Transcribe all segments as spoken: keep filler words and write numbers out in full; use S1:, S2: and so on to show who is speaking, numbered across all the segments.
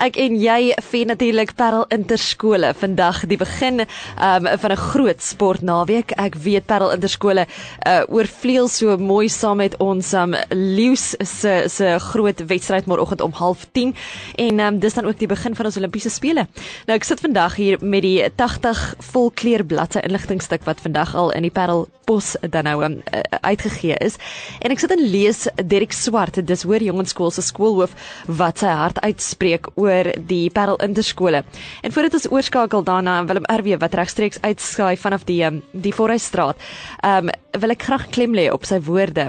S1: Ek en jy vier natuurlik Parel Interskole vandag die begin um, van 'n groot sportnaweek. Ek weet Parel Interskole uh, oorvleuel so mooi saam met ons um, Leeu's se se groot wedstryd môreoggend om half tien en um, dis dan ook die begin van ons Olimpiese spele. Nou ek sit vandag hier met die tagtig volkleur bladsy inligtingstuk wat vandag al in die Parel Pos dan nou um, uitgegee is. En ek sit en lees Derek Swart, dis Hoër Jongenskool se skoolhoof wat sy hart uitspreek oor die Parel Interskole. En voordat ons oorskakel daarna Willem R W wat regstreeks uitskaai vanaf die um, die Voorhuisstraat, um, wil ek graag klem lê op sy woorde.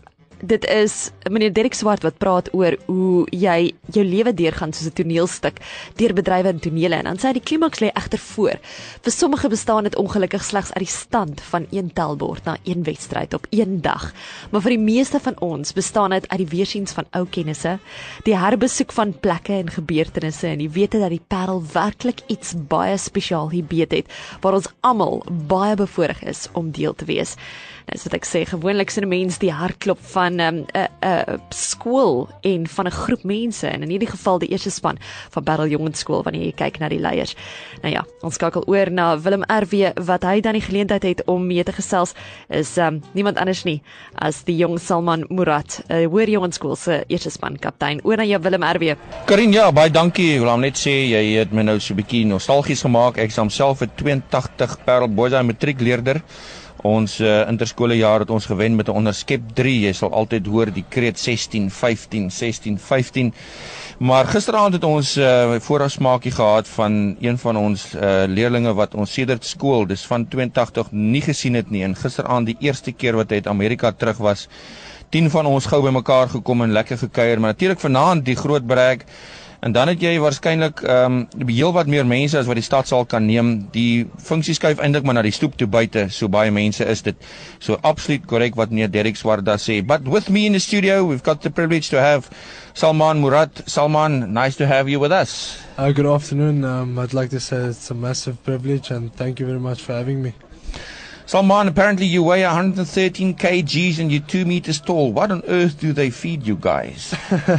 S1: Dit is meneer Derek Swart wat praat oor hoe jy jou lewe deurgaan soos 'n toneelstuk deur bedrywe en tonele, en dan sê hy die klimaks lê egter voor. Vir sommige bestaan dit ongelukkig slegs uit die stand van een telbord na een wedstryd op een dag. Maar vir die meeste van ons bestaan dit uit die weersiens van ou kennisse, die herbesoek van plekke en gebeurtenisse en die wete dat die Parel werklik iets baie spesiaal hier beet het waar ons almal baie bevoorreg is om deel te wees. Nou, so wat ek sê, gewoonlik sien 'n mens die hartklop van 'n um, uh, uh, skool en van 'n groep mense, en in hierdie geval die eerste span van Parel Jongenskool wanneer jy kyk na die leiers. Nou ja, ons skakel oor na Willem R W wat hy dan die geleentheid het om mee te gesels is um, niemand anders nie as die jong Salman Murad, uh, Hoër Jongenskool se eerste span kaptein. Oor na jou Willem R W.
S2: Karin, ja, baie dankie. Ek wil hom net sê jy het my nou so 'n bietjie nostalgies gemaak. Ek is homself 'n twee agt Parel Boys matriekleerder. Ons uh, interskolejaar het ons gewen met 'n onderskep drie. Jy sal altyd hoor die kreet sestien vyftien sestien vyftien. Maar gisteraand het ons 'n uh, voorafsmaakie gehad van een van ons uh, leerlinge wat ons sedert skool, dis van twee agt nie gesien het nie. En gisteraand die eerste keer wat hy uit Amerika terug was, tien van ons gou bymekaar gekom en lekker gekuier, maar natuurlik vanaand die groot brek. En dan het jy waarskynlik um, heel wat meer mense as wat die stadsaal kan neem. Die funksie skuif eintlik maar na die stoep toe buite, so baie mense is dit. So absoluut korrek wat meneer Derek Swart daar sê. But with me in the studio, we've got the privilege to have Salman Murad. Salman, nice to have you with us.
S3: Uh, good afternoon. Um, I'd like to say it's a massive privilege and thank you very much for having me.
S2: Salman, apparently you weigh one hundred thirteen kilograms and you're two meters tall. What on earth do they feed you guys?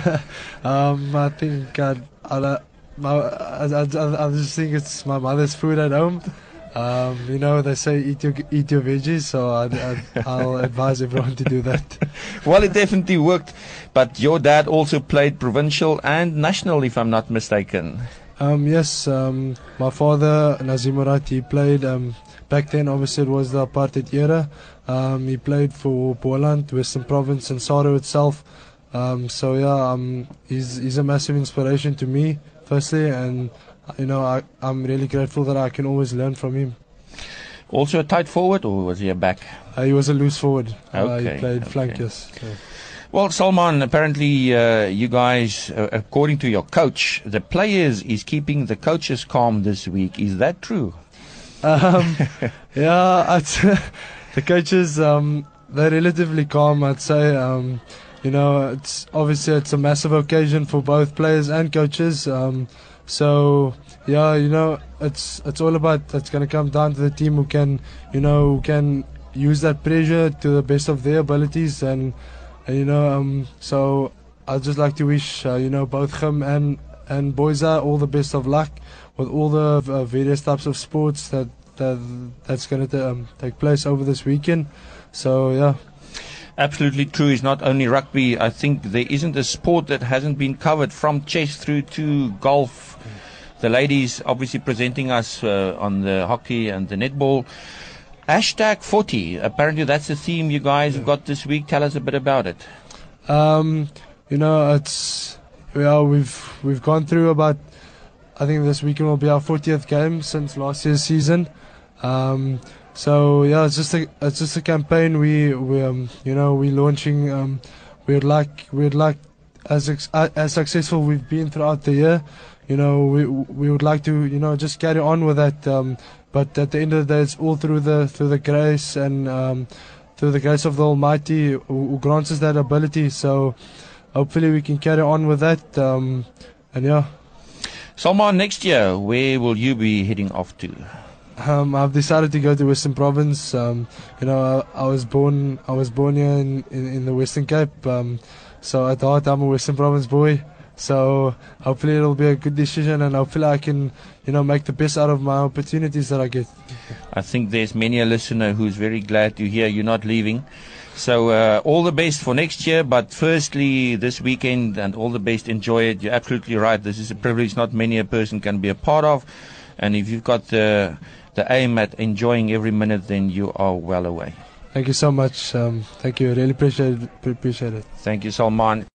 S3: um, I think I'd, I'd, uh, my, I, I, I just think it's my mother's food at home. Um, you know, they say eat your eat your veggies, so I'd, I'd, I'll advise everyone to do that.
S2: Well, it definitely worked, but your dad also played provincial and national, if I'm not mistaken.
S3: Um, yes, um, my father, Nazim Murad, he played... Um, Back then, obviously, it was the apartheid era. Um, he played for Boland, Western Province, and Saro itself. Um, so yeah, um, he's he's a massive inspiration to me, firstly, and you know I, I'm really grateful that I can always learn from him.
S2: Also a tight forward, or was he a back?
S3: Uh, he was a loose forward.
S2: Okay,
S3: uh, he played
S2: okay.
S3: flank, yes. So.
S2: Well, Salman, apparently uh, you guys, uh, according to your coach, the players is keeping the coaches calm this week. Is that true?
S3: Um, yeah, I'd say the coaches, um, they're relatively calm, I'd say. Um, you know, it's obviously it's a massive occasion for both players and coaches. Um, so, yeah, you know, it's it's all about, it's going to come down to the team who can, you know, who can use that pressure to the best of their abilities. And, and you know, um, so I'd just like to wish, uh, you know, both him and, and Boyza all the best of luck with all the uh, various types of sports that, that that's going to um, take place over this weekend. So, yeah.
S2: Absolutely true. It's not only rugby. I think there isn't a sport that hasn't been covered, from chess through to golf. The ladies obviously presenting us uh, on the hockey and the netball. Hashtag forty. Apparently that's the theme you guys have got this week. Tell us a bit about it.
S3: Um, you know, it's well, we've we've gone through about, I think this weekend will be our fortieth game since last year's season. Um, so yeah, it's just a it's just a campaign. We we um, you know we're launching. Um, we'd like we'd like as ex- as successful we've been throughout the year. You know, we we would like to you know just carry on with that. Um, but at the end of the day, it's all through the through the grace and um, through the grace of the Almighty who, who grants us that ability. So hopefully we can carry on with that. Um, and yeah.
S2: Salman, next year, where will you be heading off to?
S3: Um, I've decided to go to Western Province. Um, you know, I, I was born I was born here in, in, in the Western Cape. Um, so at heart, I'm a Western Province boy. So hopefully it'll be a good decision, and hopefully I can, you know, make the best out of my opportunities that I get.
S2: I think there's many a listener who's very glad to hear you're not leaving. So uh, all the best for next year, but firstly this weekend, and all the best, enjoy it. You're absolutely right. This is a privilege not many a person can be a part of, and if you've got the, the aim at enjoying every minute, then you are well away.
S3: Thank you so much. Um, thank you. Really appreciate it. Appreciate it.
S2: Thank you, Salman.